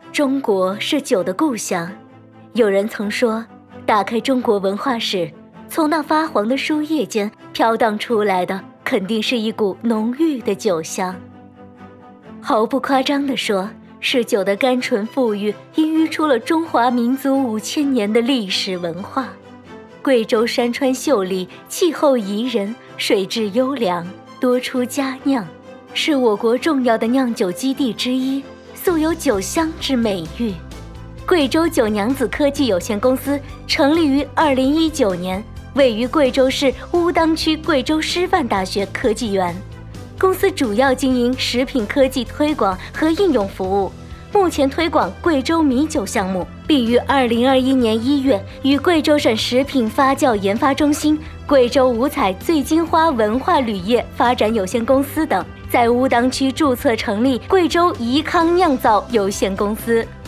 中国是酒的故乡，有人曾说，打开中国文化史，从那发黄的书页间飘荡出来的，肯定是一股浓郁的酒香。毫不夸张地说，是酒的甘醇馥郁，孕育出了中华民族5000年的历史文化。贵州山川秀丽，气候宜人，水质优良，多出佳酿，是我国重要的酿酒基地之一，素有酒乡之美誉。贵州酒娘子科技有限公司成立于2019年，位于贵州市乌当区贵州师范大学科技园。公司主要经营食品科技推广和应用服务，目前推广贵州米酒项目，并于2021年1月与贵州省食品发酵研发中心、贵州五彩醉金花文化旅业发展有限公司等，在乌当区注册成立贵州宜康酿造有限公司。